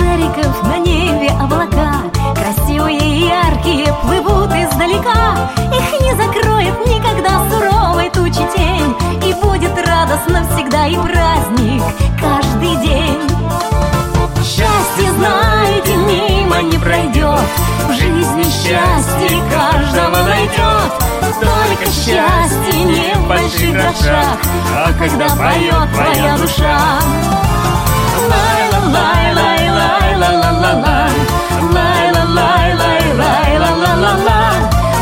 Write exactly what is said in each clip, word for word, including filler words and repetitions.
шариков на небе облака, красивые и яркие, плывут издалека. Их не закроет никогда суровой тучи тень, и будет радостно всегда и праздник каждый день. Счастье, знаете, мимо не пройдет, в жизни счастье каждого найдет. Только счастье не в больших грошах, а когда поет твоя душа. Лай-ла-лай-лай-лай-ла-ла-ла-лай, лай-ла-лай-лай-лай-ла-ла-ла-лай,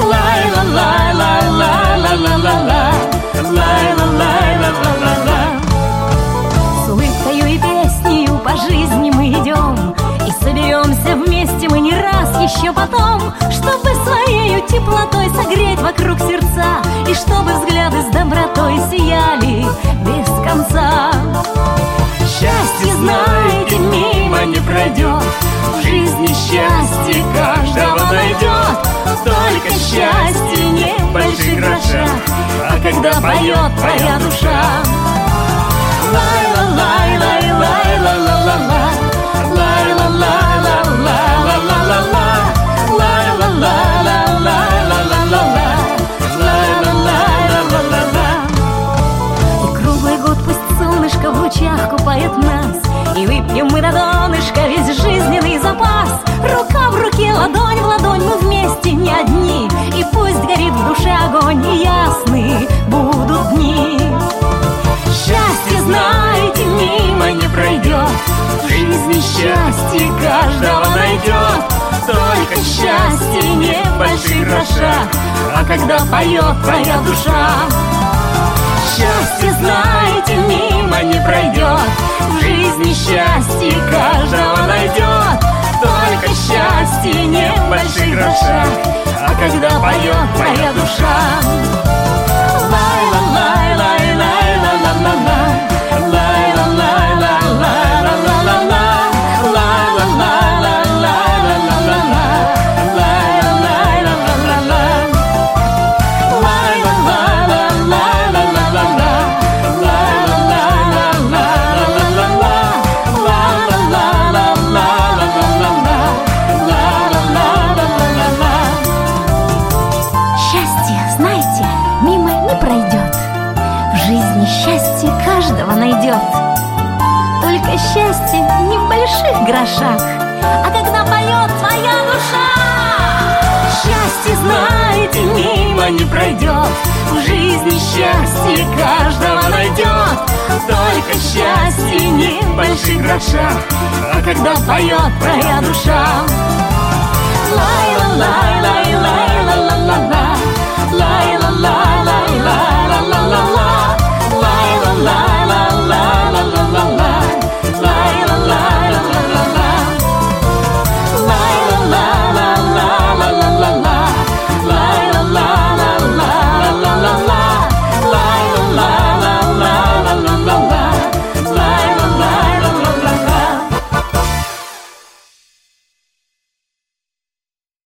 лай-ла-лай-лай-лай-ла-ла-ла-лай, лай-ла-лай-ла-ла-ла-ла. С улыбкою и песнею по жизни мы идем, и соберемся вместе мы не раз еще потом, чтобы своею теплотой согреть вокруг сердца, и чтобы взгляды с добротой сияли без конца. Счастье, знаете, мимо не пройдет, в жизни счастье каждого найдет. Только счастье не в больших грошах, а когда поет твоя душа. Лай-ла-лай-лай-лай-ла-ла-ла-ла, лай-ла-лай-ла-лай-ла-ла-ла-ла, лай-ла-лай-ла-лай-ла-ла-ла-ла, лай-ла-лай-ла-ла-ла. И круглый год пусть солнышко в лучах купает нас, и выпьем мы до донышка весь жизненный запас. Рука в руке, ладонь в ладонь, мы вместе не одни, и пусть горит в душе огонь, и ясны будут дни. Счастье, знаете, мимо не пройдет, в жизни счастье каждого найдет. Только счастье не в больших грошах, а когда поет твоя душа. Счастье, знаете, мимо не пройдет, в жизни счастье каждого найдет. Только счастье не в больших грошах, а когда поет твоя душа. Лай-ла-лай-лай-лай-ла-ла-ла-ла, лай-ла-лай-лай-лай-ла-ла-ла-ла, лай-ла-лай-лай-лай-ла-ла-ла-ла, лай-ла-лай-ла-ла-ла-ла, лай-ла-лай-лай-лай-ла-ла-ла-ла, лай-ла-лай-ла-ла-ла-ла-ла-ла-ла-ла-ла-ла-ла-ла-ла. Счастье, знаете, мимо не пройдет, в жизни счастье каждого найдет. Только счастье не в больших грошах, а когда поет твоя душа. Счастье, знаете, мимо не пройдет, в жизни счастье каждого найдет. Только счастье не в больших грошах, а когда поет твоя душа.